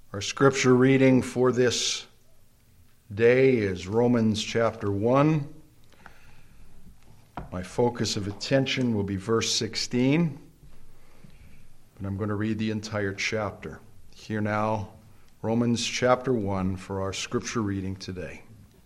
Our scripture reading for this day is Romans chapter 1. My focus of attention will be verse 16, but I'm going to read the entire chapter. Hear now Romans chapter 1 for our scripture reading today.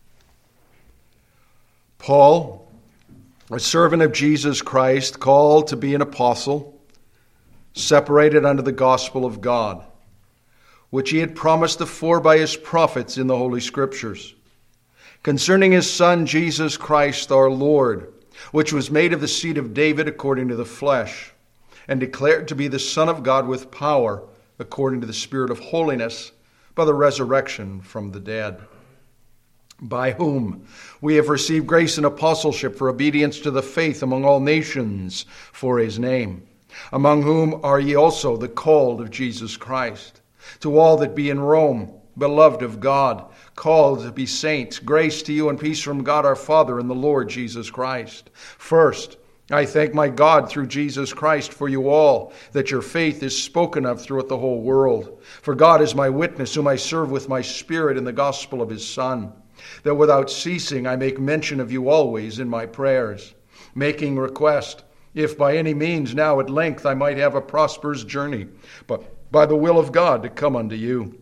Paul, a servant of Jesus Christ, called to be an apostle, separated unto the gospel of God, which he had promised afore by his prophets in the Holy Scriptures, concerning his Son Jesus Christ our Lord, which was made of the seed of David according to the flesh, and declared to be the Son of God with power, according to the Spirit of holiness, by the resurrection from the dead, by whom we have received grace and apostleship for obedience to the faith among all nations for his name, among whom are ye also the called of Jesus Christ. To all that be in Rome, beloved of God, called to be saints, grace to you and peace from God our Father and the Lord Jesus Christ. First, I thank my God through Jesus Christ for you all, that your faith is spoken of throughout the whole world. For God is my witness, whom I serve with my spirit in the gospel of his Son, that without ceasing I make mention of you always in my prayers, making request, if by any means now at length I might have a prosperous journey, but by the will of God to come unto you.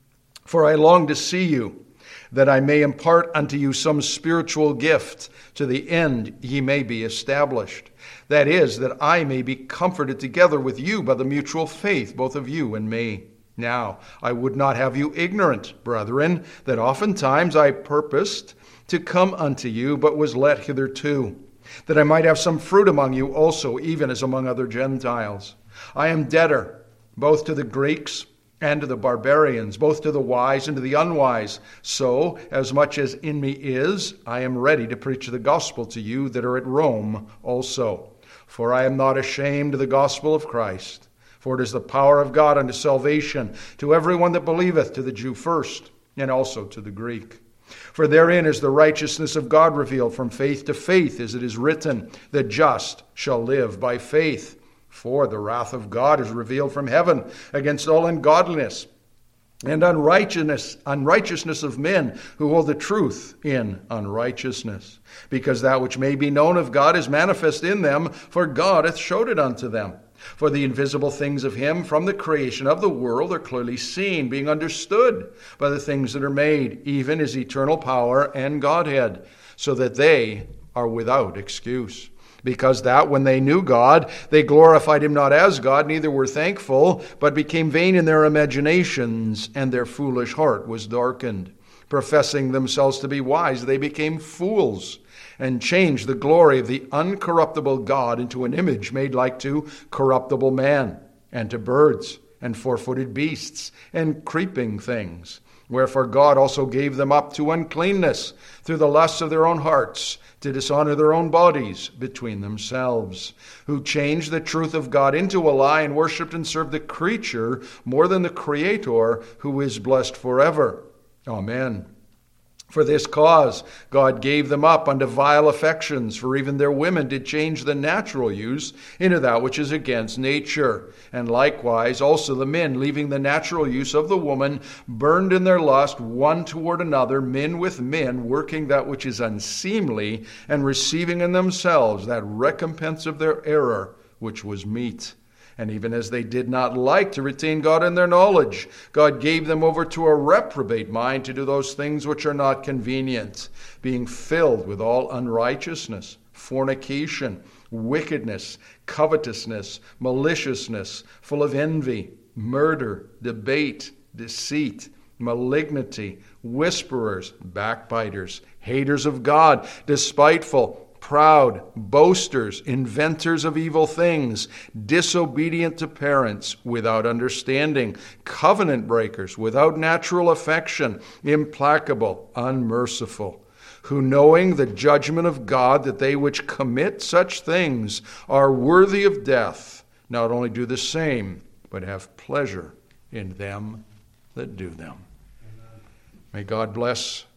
For I long to see you, that I may impart unto you some spiritual gift, to the end ye may be established. That is, that I may be comforted together with you by the mutual faith, both of you and me. Now, I would not have you ignorant, brethren, that oftentimes I purposed to come unto you, but was let hitherto, that I might have some fruit among you also, even as among other Gentiles. I am debtor both to the Greeks and to the barbarians, both to the wise and to the unwise. So, as much as in me is, I am ready to preach the gospel to you that are at Rome also. For I am not ashamed of the gospel of Christ, for it is the power of God unto salvation to everyone that believeth, to the Jew first, and also to the Greek. For therein is the righteousness of God revealed from faith to faith, as it is written, the just shall live by faith. For the wrath of God is revealed from heaven against all ungodliness and unrighteousness of men who hold the truth in unrighteousness. Because that which may be known of God is manifest in them, for God hath showed it unto them. For the invisible things of him from the creation of the world are clearly seen, being understood by the things that are made, even his eternal power and Godhead, so that they are without excuse. Because that when they knew God, they glorified him not as God, neither were thankful, but became vain in their imaginations, and their foolish heart was darkened. Professing themselves to be wise, they became fools, and changed the glory of the uncorruptible God into an image made like to corruptible man, and to birds, and four-footed beasts, and creeping things. Wherefore God also gave them up to uncleanness through the lusts of their own hearts, to dishonor their own bodies between themselves, who changed the truth of God into a lie, and worshipped and served the creature more than the Creator, who is blessed forever. Amen. For this cause God gave them up unto vile affections, for even their women did change the natural use into that which is against nature. And likewise also the men, leaving the natural use of the woman, burned in their lust one toward another, men with men, working that which is unseemly, and receiving in themselves that recompense of their error, which was meet. And even as they did not like to retain God in their knowledge, God gave them over to a reprobate mind to do those things which are not convenient, being filled with all unrighteousness, fornication, wickedness, covetousness, maliciousness, full of envy, murder, debate, deceit, malignity, whisperers, backbiters, haters of God, despiteful, proud, boasters, inventors of evil things, disobedient to parents, without understanding, covenant breakers, without natural affection, implacable, unmerciful, who knowing the judgment of God, that they which commit such things are worthy of death, not only do the same, but have pleasure in them that do them. Amen. May God bless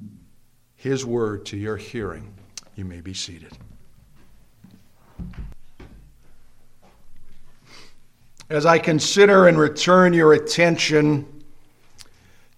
his word to your hearing. You may be seated. As I consider and return your attention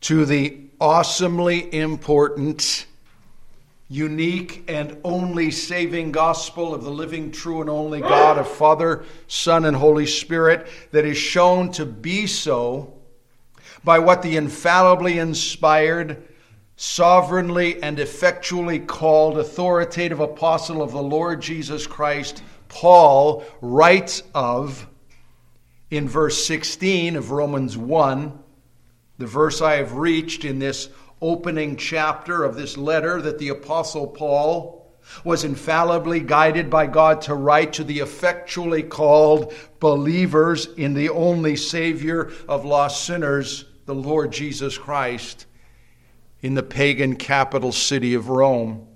to the awesomely important, unique, and only saving gospel of the living, true, and only God of Father, Son, and Holy Spirit, that is shown to be so by what the infallibly inspired, sovereignly and effectually called authoritative apostle of the Lord Jesus Christ, Paul, writes of in verse 16 of Romans 1, the verse I have reached in this opening chapter of this letter that the apostle Paul was infallibly guided by God to write to the effectually called believers in the only Savior of lost sinners, the Lord Jesus Christ, in the pagan capital city of Rome.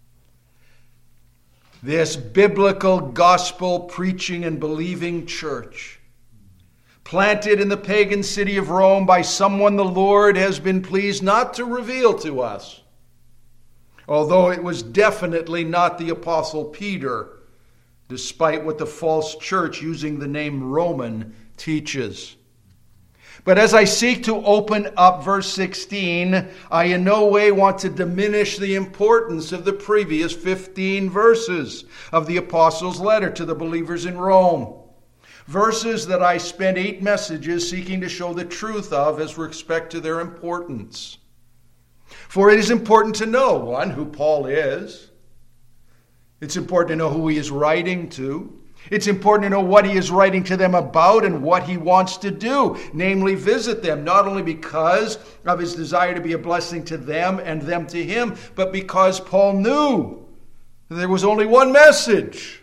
This biblical gospel preaching and believing church, planted in the pagan city of Rome by someone the Lord has been pleased not to reveal to us, although it was definitely not the Apostle Peter, despite what the false church using the name Roman teaches. But as I seek to open up verse 16, I in no way want to diminish the importance of the previous 15 verses of the apostles' letter to the believers in Rome. Verses that I spent 8 messages seeking to show the truth of as respect to their importance. For it is important to know, one, who Paul is. It's important to know who he is writing to. It's important to know what he is writing to them about and what he wants to do, namely visit them, not only because of his desire to be a blessing to them and them to him, but because Paul knew there was only one message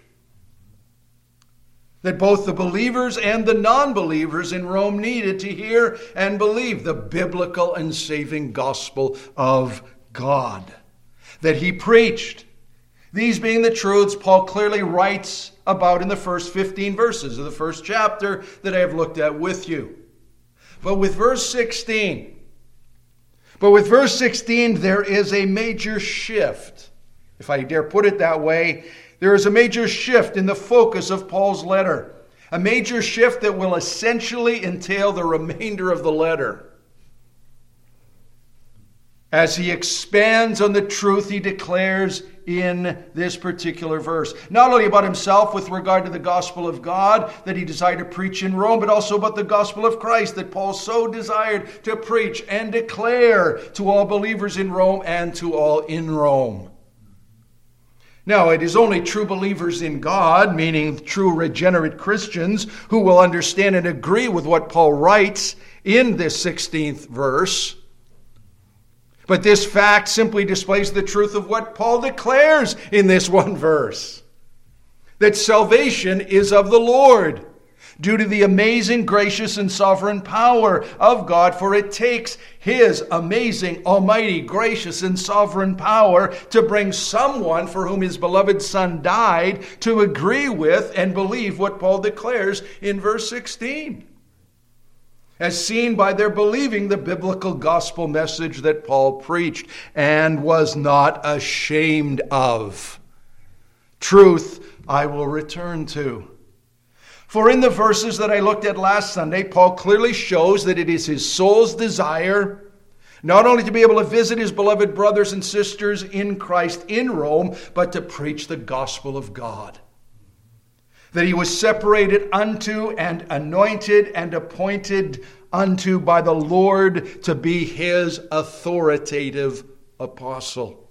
that both the believers and the non-believers in Rome needed to hear and believe, the biblical and saving gospel of God that he preached. These being the truths Paul clearly writes about in the first 15 verses of the first chapter that I have looked at with you. But with verse 16, there is a major shift. If I dare put it that way, there is a major shift in the focus of Paul's letter. A major shift that will essentially entail the remainder of the letter, as he expands on the truth he declares in this particular verse. Not only about himself with regard to the gospel of God that he desired to preach in Rome, but also about the gospel of Christ that Paul so desired to preach and declare to all believers in Rome and to all in Rome. Now, it is only true believers in God, meaning true regenerate Christians, who will understand and agree with what Paul writes in this 16th verse. But this fact simply displays the truth of what Paul declares in this one verse, that salvation is of the Lord, due to the amazing, gracious, and sovereign power of God, for it takes his amazing, almighty, gracious, and sovereign power to bring someone for whom his beloved Son died to agree with and believe what Paul declares in verse 16. As seen by their believing the biblical gospel message that Paul preached and was not ashamed of. Truth I will return to. For in the verses that I looked at last Sunday, Paul clearly shows that it is his soul's desire not only to be able to visit his beloved brothers and sisters in Christ in Rome, but to preach the gospel of God. That he was separated unto and anointed and appointed unto by the Lord to be his authoritative apostle.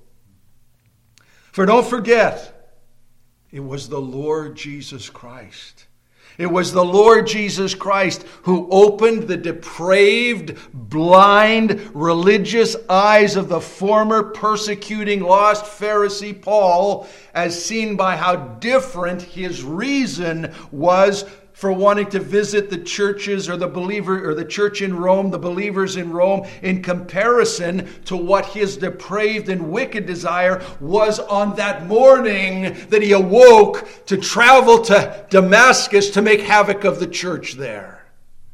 For don't forget, it was the Lord Jesus Christ. It was the Lord Jesus Christ who opened the depraved, blind, religious eyes of the former persecuting, lost Pharisee Paul, as seen by how different his reason was for wanting to visit the churches or the church in Rome, the believers in Rome, in comparison to what his depraved and wicked desire was on that morning that he awoke to travel to Damascus to make havoc of the church there.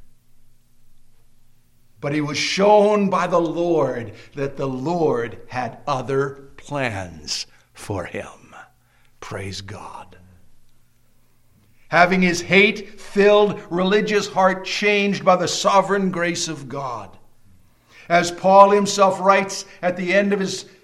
But he was shown by the Lord that the Lord had other plans for him. Praise God. Having his hate-filled religious heart changed by the sovereign grace of God. As Paul himself writes at the end of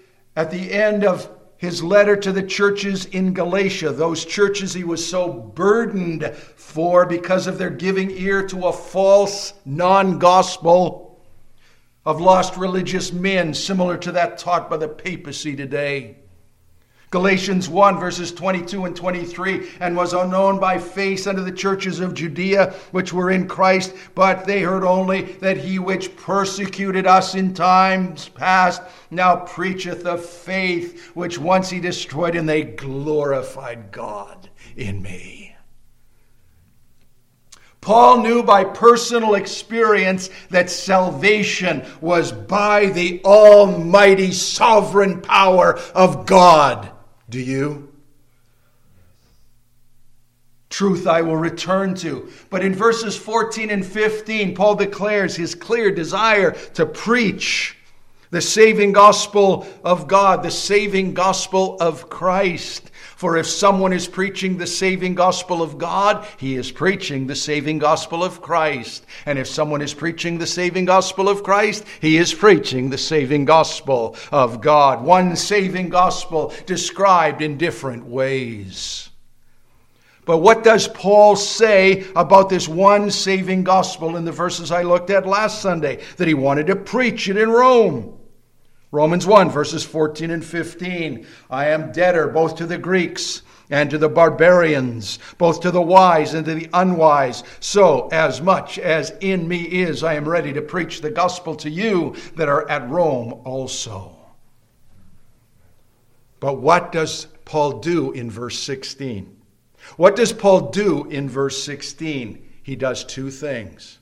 his letter to the churches in Galatia, those churches he was so burdened for because of their giving ear to a false non-gospel of lost religious men, similar to that taught by the papacy today. Galatians 1, verses 22 and 23, and was unknown by face unto the churches of Judea, which were in Christ, but they heard only that he which persecuted us in times past now preacheth the faith which once he destroyed, and they glorified God in me. Paul knew by personal experience that salvation was by the almighty sovereign power of God. Do you? Truth I will return to. But in verses 14 and 15, Paul declares his clear desire to preach the saving gospel of God, the saving gospel of Christ. For if someone is preaching the saving gospel of God, he is preaching the saving gospel of Christ. And if someone is preaching the saving gospel of Christ, he is preaching the saving gospel of God. One saving gospel described in different ways. But what does Paul say about this one saving gospel in the verses I looked at last Sunday? That he wanted to preach it in Rome. Romans 1, verses 14 and 15. I am debtor both to the Greeks and to the barbarians, both to the wise and to the unwise. So, as much as in me is, I am ready to preach the gospel to you that are at Rome also. But what does Paul do in verse 16? What does Paul do in verse 16? He does two things.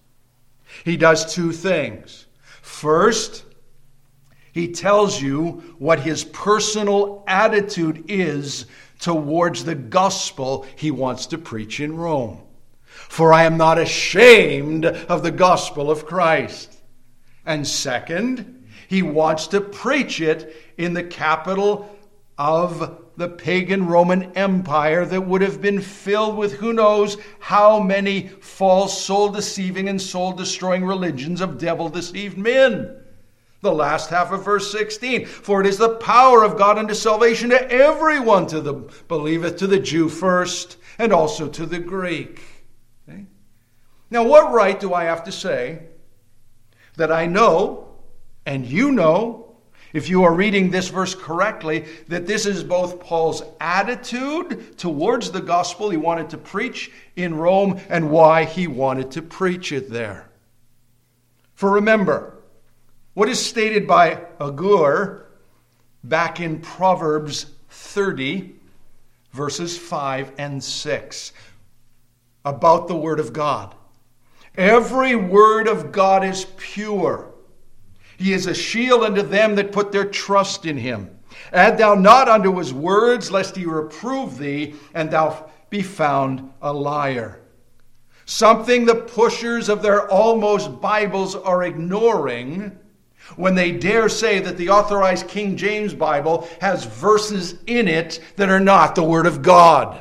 First, he tells you what his personal attitude is towards the gospel he wants to preach in Rome. For I am not ashamed of the gospel of Christ. And second, he wants to preach it in the capital of the pagan Roman Empire that would have been filled with who knows how many false, soul-deceiving and soul-destroying religions of devil-deceived men. The last half of verse 16. For it is the power of God unto salvation to everyone to the believeth, to the Jew first, and also to the Greek. Okay? Now, what right do I have to say that I know, and you know, if you are reading this verse correctly, that this is both Paul's attitude towards the gospel he wanted to preach in Rome and why he wanted to preach it there? For remember, what is stated by Agur back in Proverbs 30, verses 5 and 6, about the Word of God. Every word of God is pure. He is a shield unto them that put their trust in him. Add thou not unto his words, lest he reprove thee, and thou be found a liar. Something the pushers of their almost Bibles are ignoring when they dare say that the authorized King James Bible has verses in it that are not the Word of God.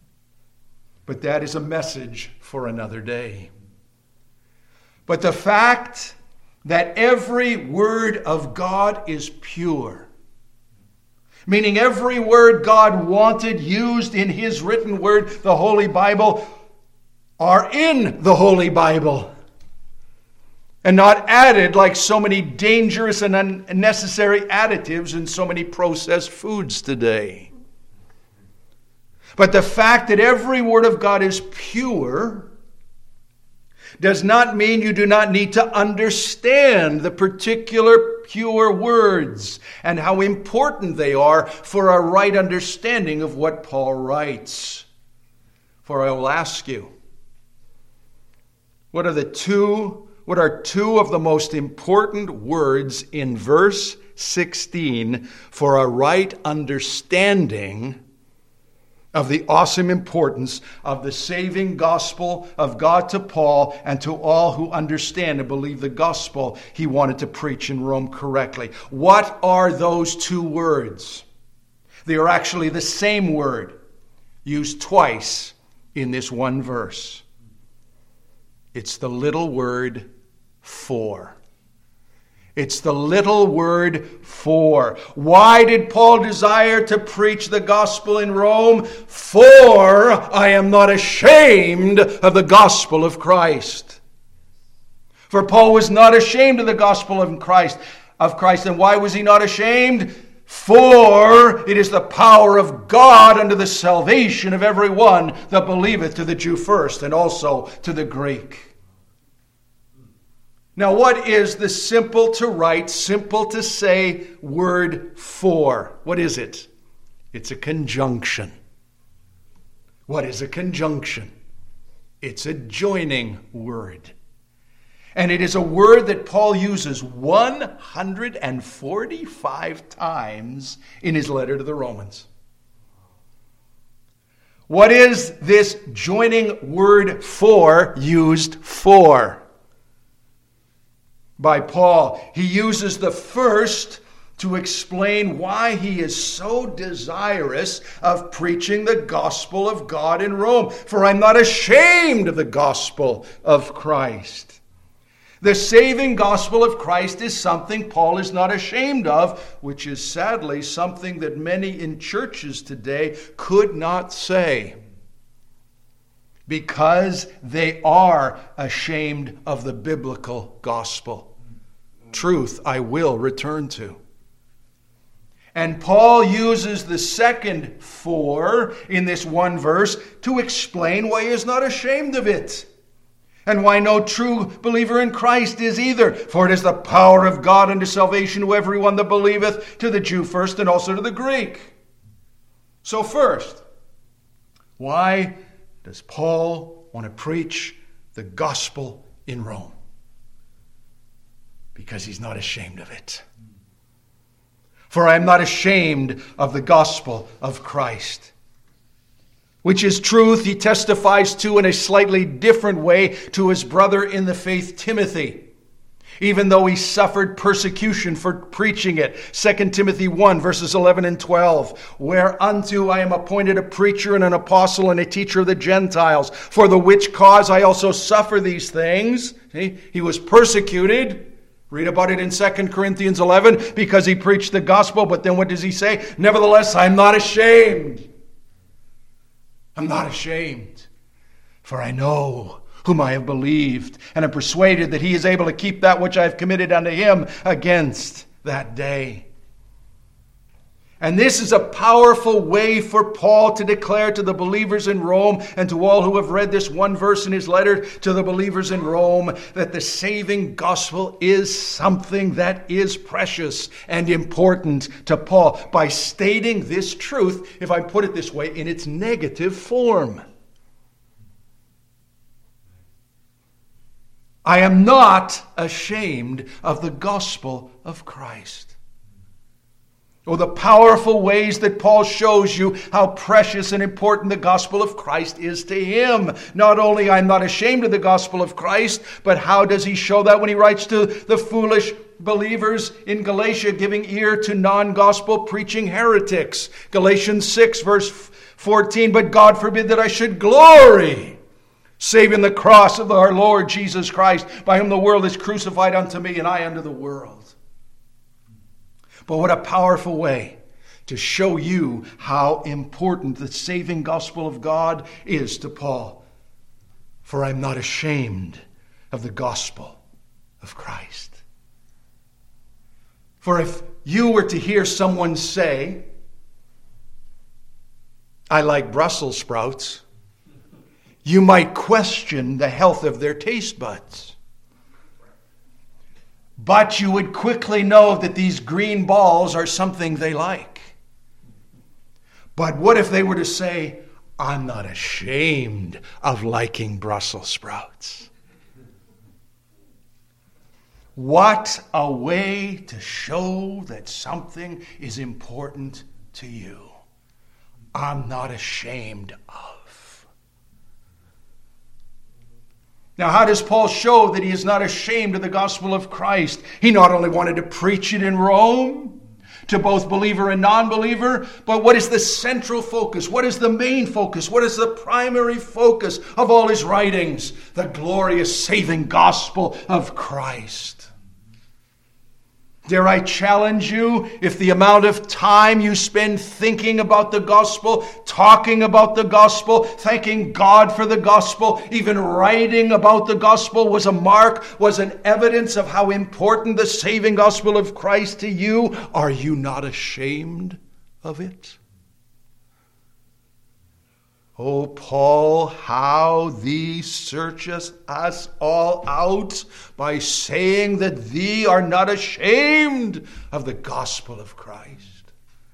But that is a message for another day. But the fact that every word of God is pure, meaning every word God wanted used in his written word, the Holy Bible, are in the Holy Bible, and not added like so many dangerous and unnecessary additives in so many processed foods today. But the fact that every word of God is pure does not mean you do not need to understand the particular pure words and how important they are for a right understanding of what Paul writes. For I will ask you, what are two of the most important words in verse 16 for a right understanding of the awesome importance of the saving gospel of God to Paul and to all who understand and believe the gospel he wanted to preach in Rome correctly? What are those two words? They are actually the same word used twice in this one verse. It's the little word for. It's the little word for. Why did Paul desire to preach the gospel in Rome? For I am not ashamed of the gospel of Christ. For Paul was not ashamed of the gospel of Christ. And why was he not ashamed? For it is the power of God unto the salvation of every one that believeth, to the Jew first, and also to the Greek. Now, what is the simple to write, simple to say word for? What is it? It's a conjunction. What is a conjunction? It's a joining word. And it is a word that Paul uses 145 times in his letter to the Romans. What is this joining word for used for? By Paul, he uses the first to explain why he is so desirous of preaching the gospel of God in Rome. For I'm not ashamed of the gospel of Christ. The saving gospel of Christ is something Paul is not ashamed of, which is sadly something that many in churches today could not say, because they are ashamed of the biblical gospel. Truth I will return to. And Paul uses the second for in this one verse to explain why he is not ashamed of it, and why no true believer in Christ is either. For it is the power of God unto salvation to everyone that believeth, to the Jew first and also to the Greek. So first, why does Paul want to preach the gospel in Rome? Because he's not ashamed of it. For I am not ashamed of the gospel of Christ, which is truth he testifies to in a slightly different way to his brother in the faith, Timothy, even though he suffered persecution for preaching it. 2 Timothy 1, verses 11 and 12. Whereunto I am appointed a preacher and an apostle and a teacher of the Gentiles, for the which cause I also suffer these things. See? He was persecuted. Read about it in 2 Corinthians 11, because he preached the gospel. But then what does he say? Nevertheless, I'm not ashamed. I'm not ashamed. For I know whom I have believed, and am persuaded that he is able to keep that which I have committed unto him against that day. And this is a powerful way for Paul to declare to the believers in Rome, and to all who have read this one verse in his letter to the believers in Rome, that the saving gospel is something that is precious and important to Paul, by stating this truth, if I put it this way, in its negative form. I am not ashamed of the gospel of Christ. Oh, the powerful ways that Paul shows you how precious and important the gospel of Christ is to him. Not only I'm not ashamed of the gospel of Christ, but how does he show that when he writes to the foolish believers in Galatia, giving ear to non-gospel preaching heretics? Galatians 6, verse 14, but God forbid that I should glory, save in the cross of our Lord Jesus Christ, by whom the world is crucified unto me, and I unto the world. But what a powerful way to show you how important the saving gospel of God is to Paul. For I'm not ashamed of the gospel of Christ. For if you were to hear someone say, I like Brussels sprouts, you might question the health of their taste buds. But you would quickly know that these green balls are something they like. But what if they were to say, I'm not ashamed of liking Brussels sprouts? What a way to show that something is important to you. I'm not ashamed of. Now, how does Paul show that he is not ashamed of the gospel of Christ? He not only wanted to preach it in Rome to both believer and non-believer, but what is the central focus? What is the main focus? What is the primary focus of all his writings? The glorious saving gospel of Christ. Dare I challenge you, if the amount of time you spend thinking about the gospel, talking about the gospel, thanking God for the gospel, even writing about the gospel was an evidence of how important the saving gospel of Christ to you, are you not ashamed of it? O Paul, how thee searchest us all out by saying that thee are not ashamed of the gospel of Christ.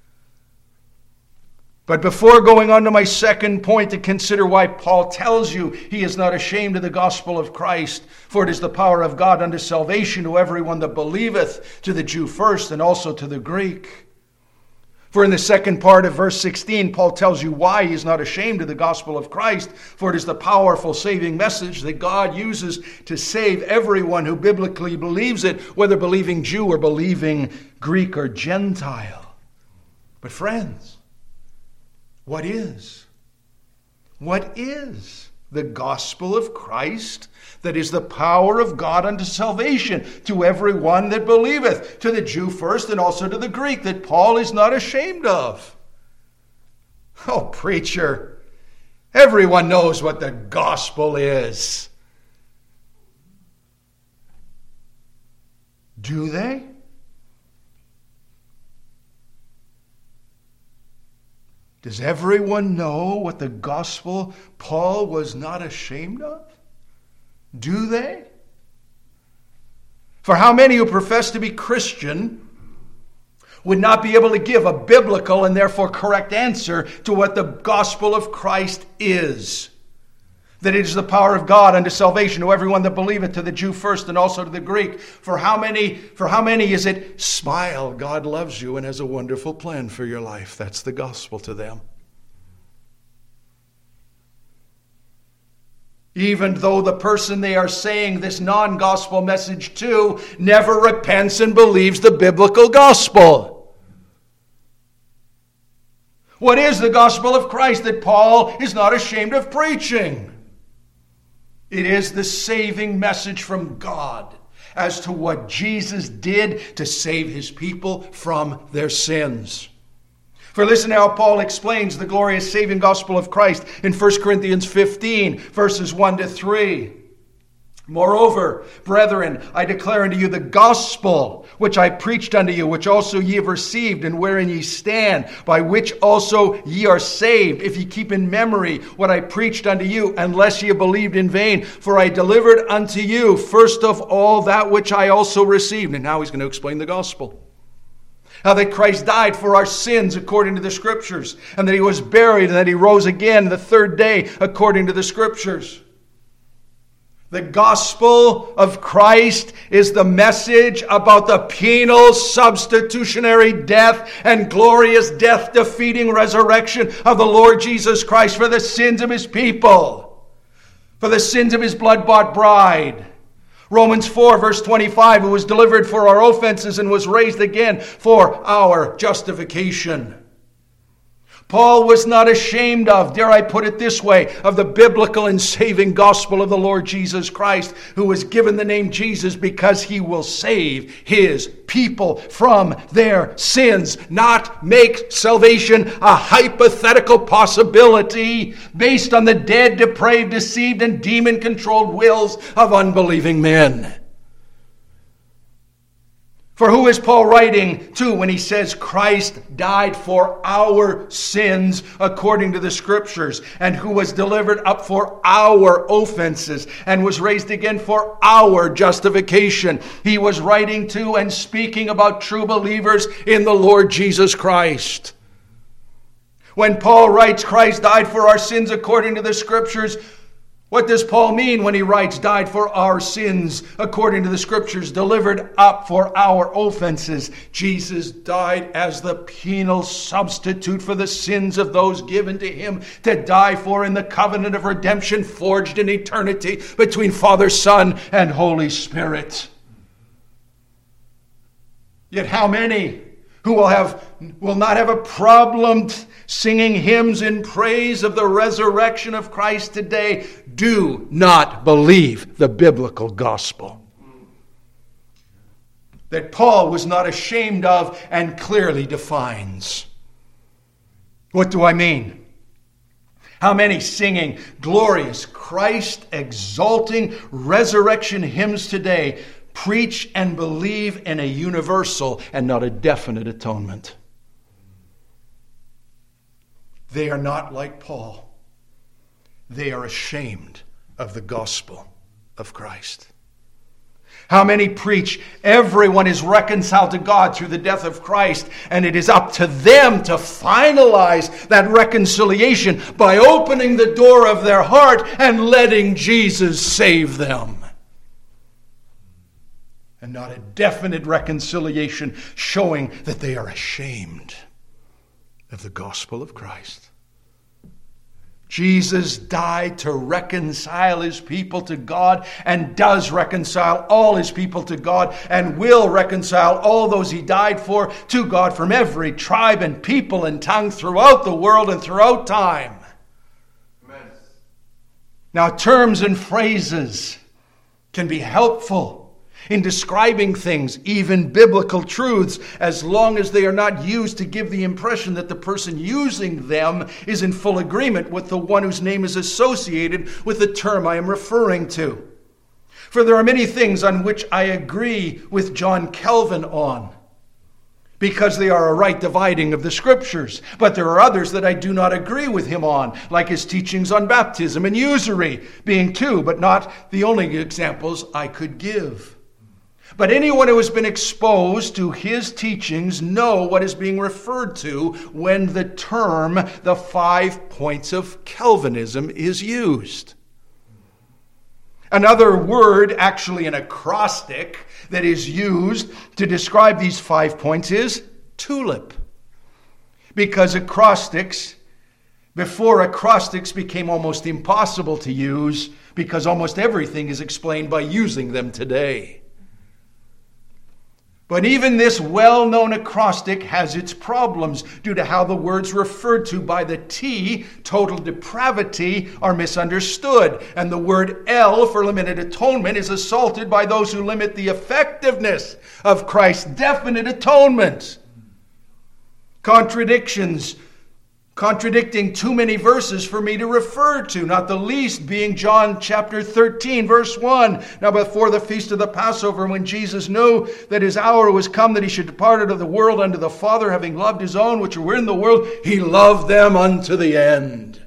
But before going on to my second point, to consider why Paul tells you he is not ashamed of the gospel of Christ, for it is the power of God unto salvation to everyone that believeth, to the Jew first and also to the Greek. For in the second part of verse 16, Paul tells you why he is not ashamed of the gospel of Christ, for it is the powerful saving message that God uses to save everyone who biblically believes it, whether believing Jew or believing Greek or Gentile. But friends, what is the gospel of Christ? That is the power of God unto salvation to everyone that believeth, to the Jew first and also to the Greek, that Paul is not ashamed of. Oh, preacher, everyone knows what the gospel is. Do they? Does everyone know what the gospel Paul was not ashamed of? Do they? For how many who profess to be Christian would not be able to give a biblical and therefore correct answer to what the gospel of Christ is? That it is the power of God unto salvation to everyone that believeth, to the Jew first and also to the Greek. For how many is it, smile, God loves you and has a wonderful plan for your life? That's the gospel to them. Even though the person they are saying this non-gospel message to never repents and believes the biblical gospel. What is the gospel of Christ that Paul is not ashamed of preaching? It is the saving message from God as to what Jesus did to save his people from their sins. For listen how Paul explains the glorious saving gospel of Christ in 1 Corinthians 15, verses 1 to 3. Moreover, brethren, I declare unto you the gospel which I preached unto you, which also ye have received, and wherein ye stand, by which also ye are saved, if ye keep in memory what I preached unto you, unless ye have believed in vain. For I delivered unto you first of all that which I also received. And now he's going to explain the gospel. How that Christ died for our sins according to the Scriptures, and that he was buried, and that he rose again the third day according to the Scriptures. The gospel of Christ is the message about the penal substitutionary death and glorious death-defeating resurrection of the Lord Jesus Christ for the sins of his people, for the sins of his blood-bought bride. Romans 4, verse 25, who was delivered for our offenses and was raised again for our justification. Paul was not ashamed of, dare I put it this way, of the biblical and saving gospel of the Lord Jesus Christ, who was given the name Jesus because he will save his people from their sins, not make salvation a hypothetical possibility based on the dead, depraved, deceived, and demon-controlled wills of unbelieving men. For who is Paul writing to when he says Christ died for our sins according to the Scriptures, and who was delivered up for our offenses and was raised again for our justification? He was writing to and speaking about true believers in the Lord Jesus Christ. When Paul writes Christ died for our sins according to the Scriptures, what does Paul mean when he writes, died for our sins according to the Scriptures, delivered up for our offenses? Jesus died as the penal substitute for the sins of those given to him to die for in the covenant of redemption forged in eternity between Father, Son, and Holy Spirit. Yet how many who will not have a problem singing hymns in praise of the resurrection of Christ today do not believe the biblical gospel? that Paul was not ashamed of and clearly defines. What do I mean? How many singing glorious, Christ-exalting resurrection hymns today preach and believe in a universal and not a definite atonement? They are not like Paul. They are ashamed of the gospel of Christ. How many preach everyone is reconciled to God through the death of Christ, and it is up to them to finalize that reconciliation by opening the door of their heart and letting Jesus save them. And not a definite reconciliation showing that they are ashamed of the gospel of Christ. Jesus died to reconcile his people to God, and does reconcile all his people to God, and will reconcile all those he died for to God from every tribe and people and tongue throughout the world and throughout time. Amen. Now, terms and phrases can be helpful in describing things, even biblical truths, as long as they are not used to give the impression that the person using them is in full agreement with the one whose name is associated with the term I am referring to. For there are many things on which I agree with John Calvin on, because they are a right dividing of the Scriptures. But there are others that I do not agree with him on, like his teachings on baptism and usury, being two, but not the only examples I could give. But anyone who has been exposed to his teachings know what is being referred to when the term, the 5 points of Calvinism, is used. Another word, actually an acrostic, that is used to describe these 5 points is tulip. Because before acrostics became almost impossible to use, because almost everything is explained by using them today. But even this well-known acrostic has its problems due to how the words referred to by the T, total depravity, are misunderstood. And the word L for limited atonement is assaulted by those who limit the effectiveness of Christ's definite atonement. Contradicting too many verses for me to refer to, not the least being John chapter 13, verse 1. Now before the feast of the Passover, when Jesus knew that his hour was come, that he should depart out of the world unto the Father, having loved his own which were in the world, he loved them unto the end.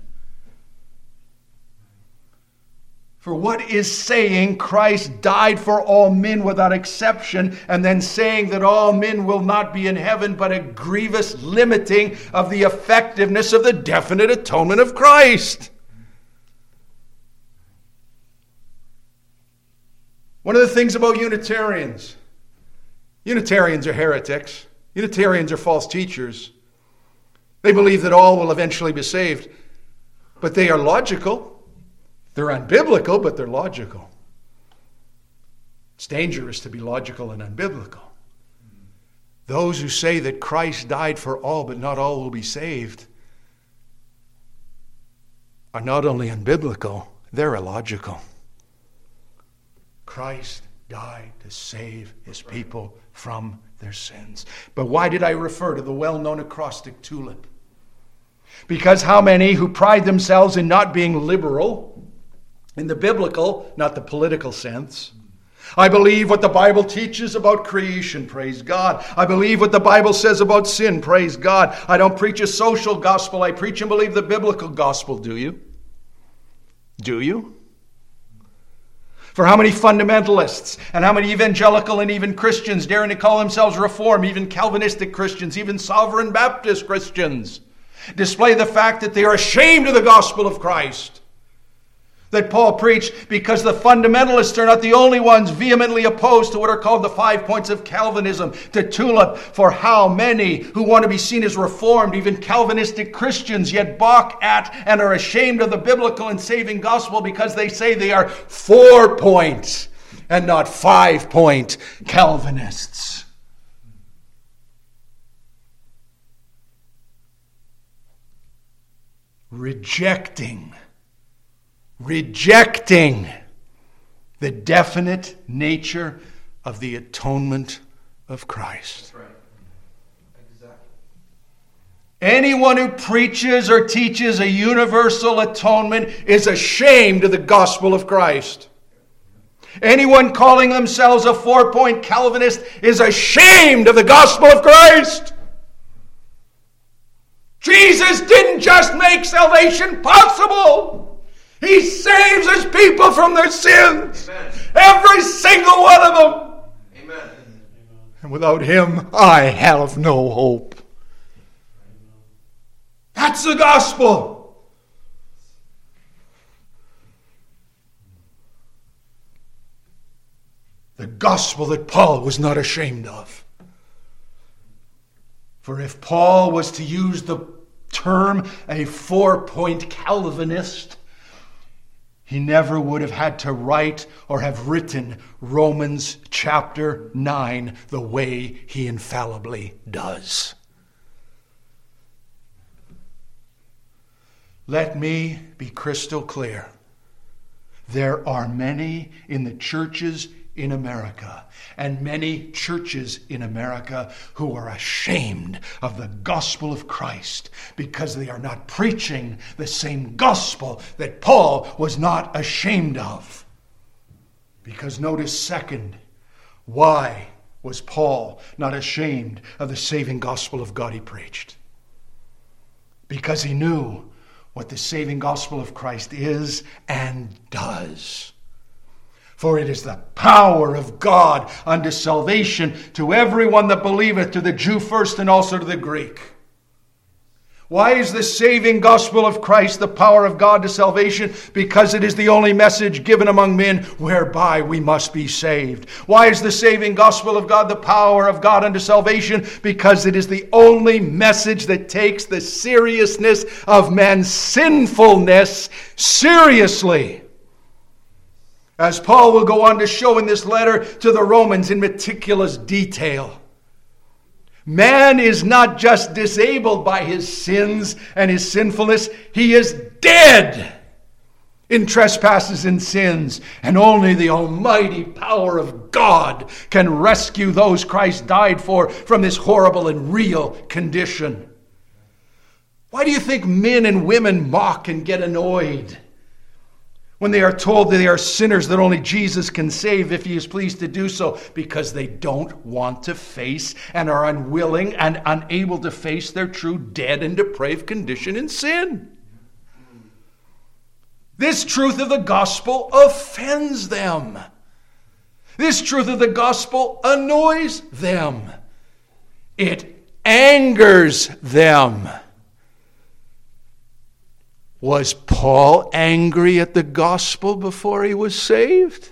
For what is saying Christ died for all men without exception, and then saying that all men will not be in heaven, but a grievous limiting of the effectiveness of the definite atonement of Christ? One of the things about Unitarians are heretics. Unitarians are false teachers. They believe that all will eventually be saved, but they are logical. They're unbiblical, but they're logical. It's dangerous to be logical and unbiblical. Those who say that Christ died for all, but not all will be saved, are not only unbiblical, they're illogical. Christ died to save his people from their sins. But why did I refer to the well-known acrostic tulip? Because how many who pride themselves in not being liberal, in the biblical, not the political sense. I believe what the Bible teaches about creation, praise God. I believe what the Bible says about sin, praise God. I don't preach a social gospel, I preach and believe the biblical gospel, do you? Do you? For how many fundamentalists and how many evangelical and even Christians daring to call themselves Reformed, even Calvinistic Christians, even Sovereign Baptist Christians, display the fact that they are ashamed of the gospel of Christ that Paul preached, because the fundamentalists are not the only ones vehemently opposed to what are called the 5 points of Calvinism, to tulip. For how many who want to be seen as Reformed, even Calvinistic Christians, yet balk at and are ashamed of the biblical and saving gospel because they say they are 4 points and not 5 point Calvinists. Rejecting the definite nature of the atonement of Christ. That's right. Exactly. Anyone who preaches or teaches a universal atonement is ashamed of the gospel of Christ. Anyone calling themselves a 4-point Calvinist is ashamed of the gospel of Christ. Jesus didn't just make salvation possible. He saves his people from their sins. Amen. Every single one of them. Amen. And without him, I have no hope. That's the gospel. The gospel that Paul was not ashamed of. For if Paul was to use the term a 4-point Calvinist, he never would have had to write or have written Romans chapter 9 the way he infallibly does. Let me be crystal clear. There are many in the churches in America, and many churches in America who are ashamed of the gospel of Christ because they are not preaching the same gospel that Paul was not ashamed of. Because notice second, why was Paul not ashamed of the saving gospel of God he preached? Because he knew what the saving gospel of Christ is and does. For it is the power of God unto salvation to everyone that believeth, to the Jew first and also to the Greek. Why is the saving gospel of Christ the power of God to salvation? Because it is the only message given among men whereby we must be saved. Why is the saving gospel of God the power of God unto salvation? Because it is the only message that takes the seriousness of man's sinfulness seriously. As Paul will go on to show in this letter to the Romans in meticulous detail. Man is not just disabled by his sins and his sinfulness. He is dead in trespasses and sins. And only the almighty power of God can rescue those Christ died for from this horrible and real condition. Why do you think men and women mock and get annoyed when they are told that they are sinners that only Jesus can save if he is pleased to do so? Because they don't want to face and are unwilling and unable to face their true dead and depraved condition in sin. This truth of the gospel offends them. This truth of the gospel annoys them. It angers them. Was Paul angry at the gospel before he was saved?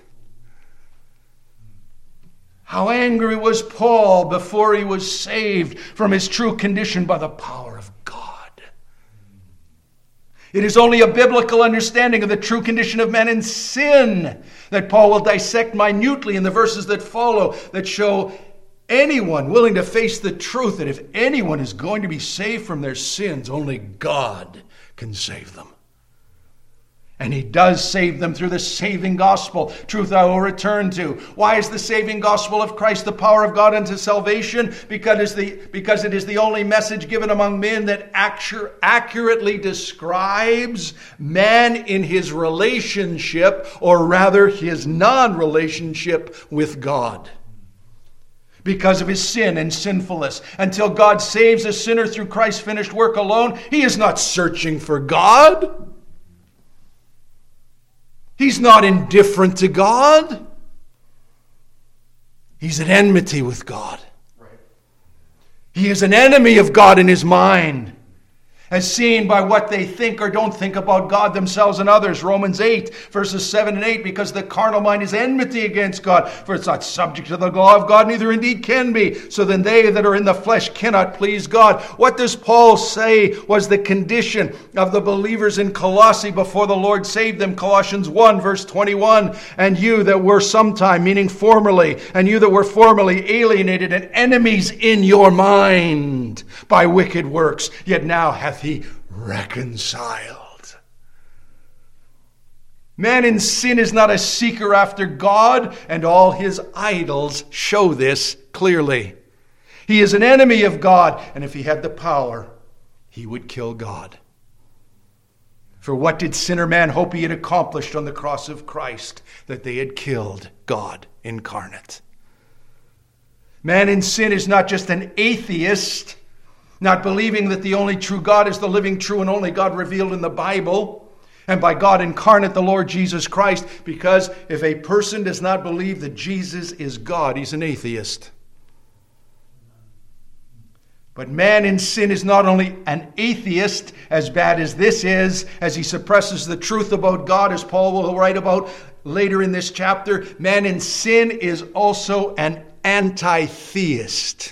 How angry was Paul before he was saved from his true condition by the power of God? It is only a biblical understanding of the true condition of man in sin that Paul will dissect minutely in the verses that follow, that show anyone willing to face the truth that if anyone is going to be saved from their sins, only God can save them. And he does save them through the saving gospel, truth I will return to. Why is the saving gospel of Christ the power of God unto salvation? Because it is the only message given among men that accurately describes man in his relationship, or rather his non-relationship with God. Because of his sin and sinfulness. Until God saves a sinner through Christ's finished work alone, he is not searching for God. He's not indifferent to God. He's at enmity with God. Right. He is an enemy of God in his mind, as seen by what they think or don't think about God themselves and others. Romans 8, verses 7 and 8, because the carnal mind is enmity against God, for it's not subject to the law of God, neither indeed can be. So then they that are in the flesh cannot please God. What does Paul say was the condition of the believers in Colossae before the Lord saved them? Colossians 1, verse 21, and you that were sometime, meaning formerly, and you that were formerly alienated and enemies in your mind by wicked works, yet now hath he reconciled. Man in sin is not a seeker after God, and all his idols show this clearly. He is an enemy of God, and if he had the power, he would kill God. For what did sinner man hope he had accomplished on the cross of Christ? That they had killed God incarnate. Man in sin is not just an atheist, not believing that the only true God is the living, true, and only God revealed in the Bible, and by God incarnate, the Lord Jesus Christ, because if a person does not believe that Jesus is God, he's an atheist. But man in sin is not only an atheist, as bad as this is, as he suppresses the truth about God, as Paul will write about later in this chapter, man in sin is also an anti-theist.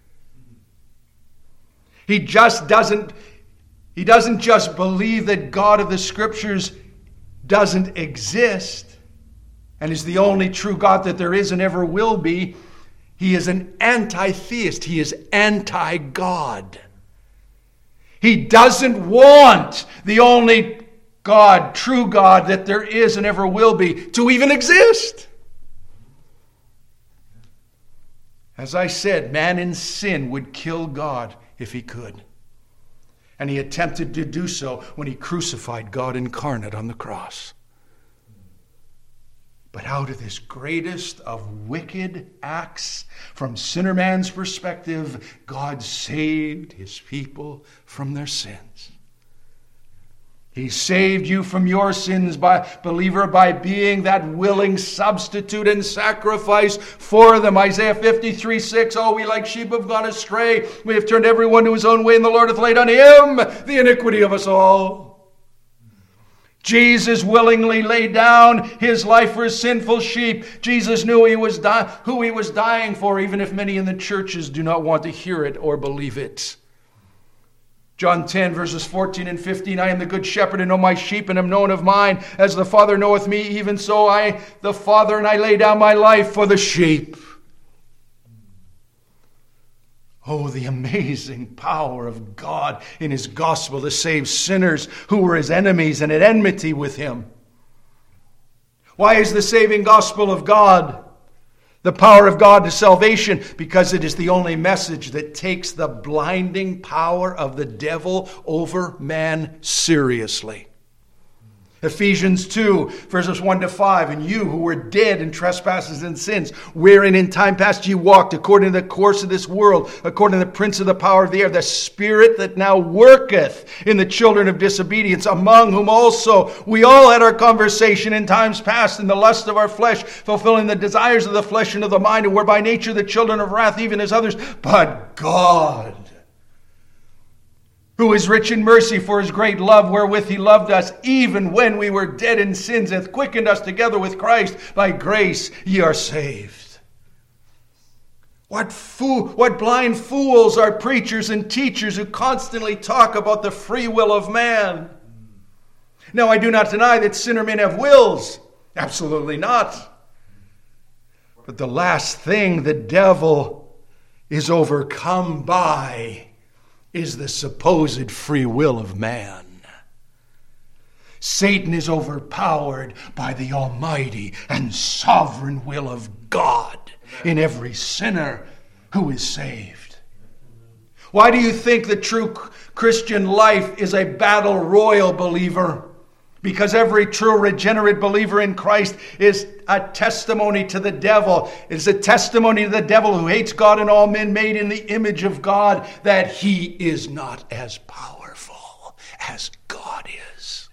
He doesn't just believe that God of the Scriptures doesn't exist and is the only true God that there is and ever will be. He is an anti-theist. He is anti-God. He doesn't want the only God, true God that there is and ever will be, to even exist. As I said, man in sin would kill God if he could. And he attempted to do so when he crucified God incarnate on the cross. But out of this greatest of wicked acts, from sinner man's perspective, God saved his people from their sins. He saved you from your sins, believer, by being that willing substitute and sacrifice for them. Isaiah 53:6, oh, we like sheep have gone astray. We have turned everyone to his own way, and the Lord hath laid on him the iniquity of us all. Jesus willingly laid down his life for his sinful sheep. Jesus knew who he was dying for, even if many in the churches do not want to hear it or believe it. John 10, verses 14 and 15, I am the good shepherd and know my sheep and am known of mine. As the Father knoweth me, even so I, the Father, and I lay down my life for the sheep. Oh, the amazing power of God in his gospel to save sinners who were his enemies and at enmity with him. Why is the saving gospel of God the power of God to salvation? Because it is the only message that takes the blinding power of the devil over man seriously. Ephesians 2, verses 1 to 5, and you who were dead in trespasses and sins, wherein in time past ye walked, according to the course of this world, according to the prince of the power of the air, the spirit that now worketh in the children of disobedience, among whom also we all had our conversation in times past in the lust of our flesh, fulfilling the desires of the flesh and of the mind, and were by nature the children of wrath, even as others. But God, who is rich in mercy for his great love wherewith he loved us, even when we were dead in sins, hath quickened us together with Christ. By grace ye are saved. What blind fools are preachers and teachers who constantly talk about the free will of man. Now, I do not deny that sinner men have wills. Absolutely not. But the last thing the devil is overcome by is the supposed free will of man. Satan is overpowered by the almighty and sovereign will of God in every sinner who is saved. Why do you think the true Christian life is a battle royal, believer? Because every true regenerate believer in Christ is a testimony to the devil. It is a testimony to the devil who hates God and all men made in the image of God, that he is not as powerful as God is.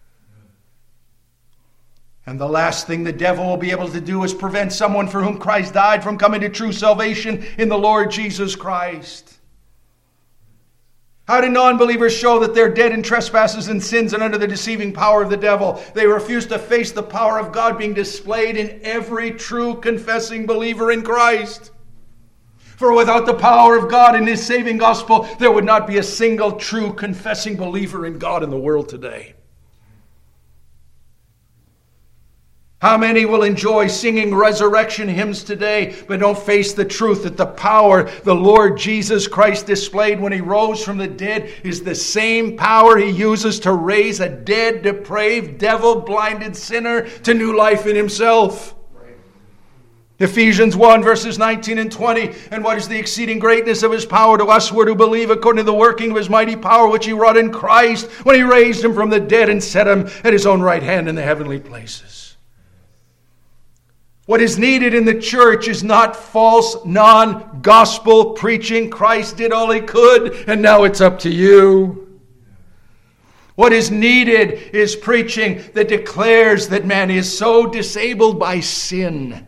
And the last thing the devil will be able to do is prevent someone for whom Christ died from coming to true salvation in the Lord Jesus Christ. How do non-believers show that they're dead in trespasses and sins and under the deceiving power of the devil? They refuse to face the power of God being displayed in every true confessing believer in Christ. For without the power of God in his saving gospel, there would not be a single true confessing believer in God in the world today. How many will enjoy singing resurrection hymns today, but don't face the truth that the power the Lord Jesus Christ displayed when he rose from the dead is the same power he uses to raise a dead, depraved, devil-blinded sinner to new life in himself? Ephesians 1 verses 19 and 20. And what is the exceeding greatness of his power to us who are to believe, according to the working of his mighty power, which he wrought in Christ when he raised him from the dead and set him at his own right hand in the heavenly places. What is needed in the church is not false, non-gospel preaching. Christ did all he could, and now it's up to you. What is needed is preaching that declares that man is so disabled by sin,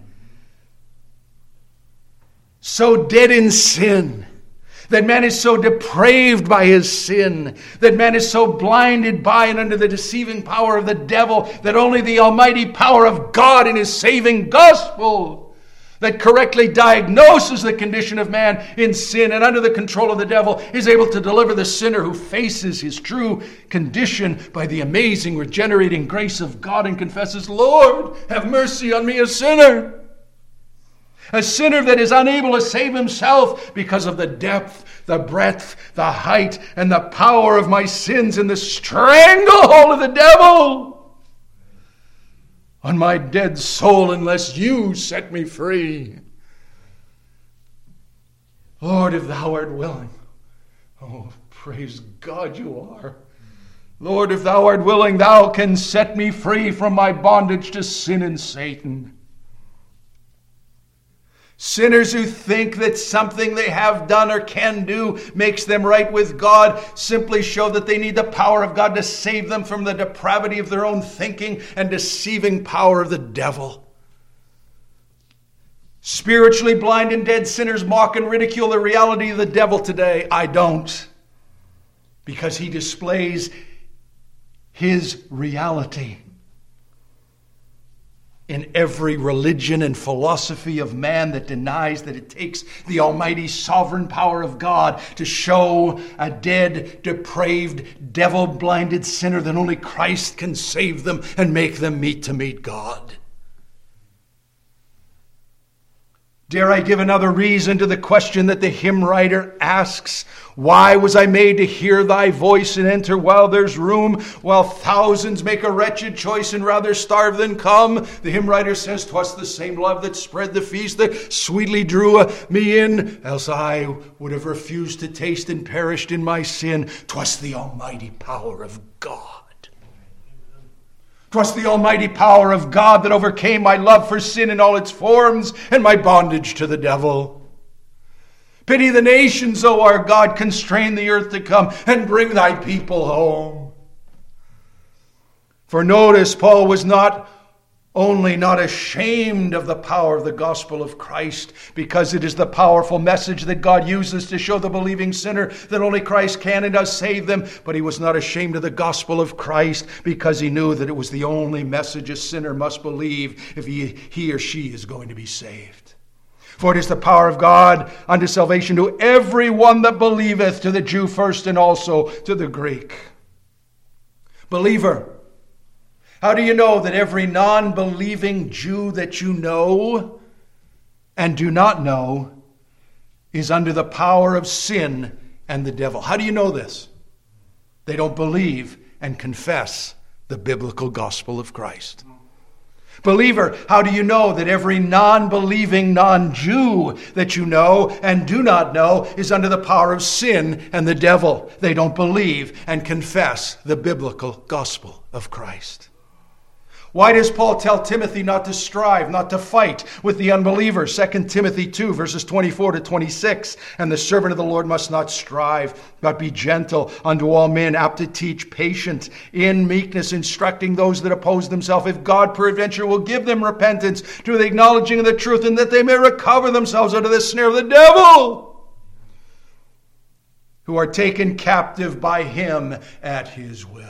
so dead in sin, that man is so depraved by his sin, that man is so blinded by and under the deceiving power of the devil, that only the almighty power of God in his saving gospel that correctly diagnoses the condition of man in sin and under the control of the devil is able to deliver the sinner who faces his true condition by the amazing regenerating grace of God and confesses, Lord, have mercy on me, a sinner. A sinner that is unable to save himself because of the depth, the breadth, the height, and the power of my sins in the stranglehold of the devil on my dead soul unless you set me free. Lord, if thou art willing. Oh, praise God you are. Lord, if thou art willing, thou can set me free from my bondage to sin and Satan. Sinners who think that something they have done or can do makes them right with God simply show that they need the power of God to save them from the depravity of their own thinking and deceiving power of the devil. Spiritually blind and dead sinners mock and ridicule the reality of the devil today. I don't, because he displays his reality in every religion and philosophy of man that denies that it takes the almighty sovereign power of God to show a dead, depraved, devil-blinded sinner that only Christ can save them and make them meet God. Dare I give another reason to the question that the hymn writer asks? Why was I made to hear thy voice and enter while there's room, while thousands make a wretched choice and rather starve than come? The hymn writer says, 'twas the same love that spread the feast that sweetly drew me in, else I would have refused to taste and perished in my sin. 'Twas the almighty power of God. 'Twas the almighty power of God that overcame my love for sin in all its forms and my bondage to the devil. Pity the nations, O our God, constrain the earth to come and bring thy people home. For notice, Paul was not only not ashamed of the power of the gospel of Christ, because it is the powerful message that God uses to show the believing sinner that only Christ can and does save them, but he was not ashamed of the gospel of Christ because he knew that it was the only message a sinner must believe if he or she is going to be saved. For it is the power of God unto salvation to every one that believeth, to the Jew first and also to the Greek. Believer, how do you know that every non-believing Jew that you know and do not know is under the power of sin and the devil? How do you know this? They don't believe and confess the biblical gospel of Christ. Believer, how do you know that every non-believing non-Jew that you know and do not know is under the power of sin and the devil? They don't believe and confess the biblical gospel of Christ. Why does Paul tell Timothy not to strive, not to fight with the unbelievers? 2 Timothy 2, verses 24 to 26. And the servant of the Lord must not strive, but be gentle unto all men, apt to teach, patient, in meekness, instructing those that oppose themselves, if God peradventure will give them repentance to the acknowledging of the truth, and that they may recover themselves out of the snare of the devil, who are taken captive by him at his will.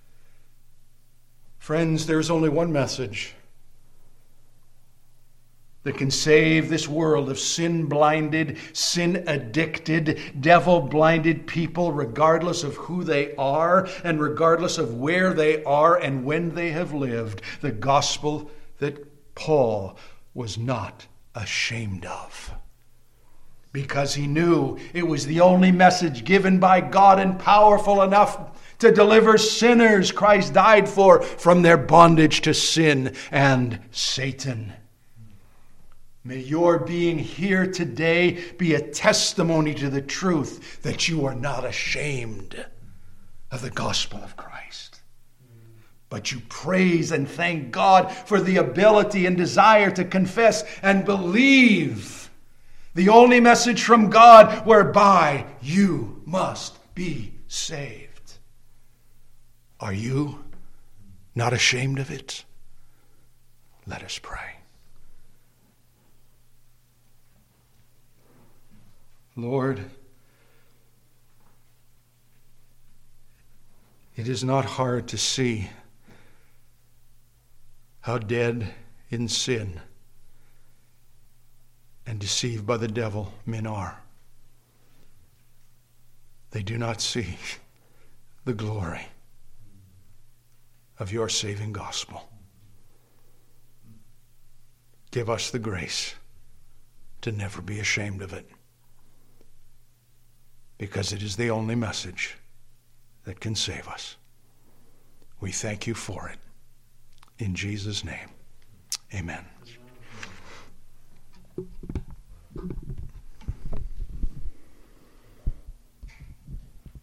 Friends, there's only one message. that can save this world of sin-blinded, sin-addicted, devil-blinded people, regardless of who they are and regardless of where they are and when they have lived. The gospel that Paul was not ashamed of, because he knew it was the only message given by God and powerful enough to deliver sinners Christ died for from their bondage to sin and Satan. May your being here today be a testimony to the truth that you are not ashamed of the gospel of Christ, but you praise and thank God for the ability and desire to confess and believe the only message from God whereby you must be saved. Are you not ashamed of it? Let us pray. Lord, it is not hard to see how dead in sin and deceived by the devil men are. They do not see the glory of your saving gospel. Give us the grace to never be ashamed of it, because it is the only message that can save us. We thank you for it. In Jesus' name, amen.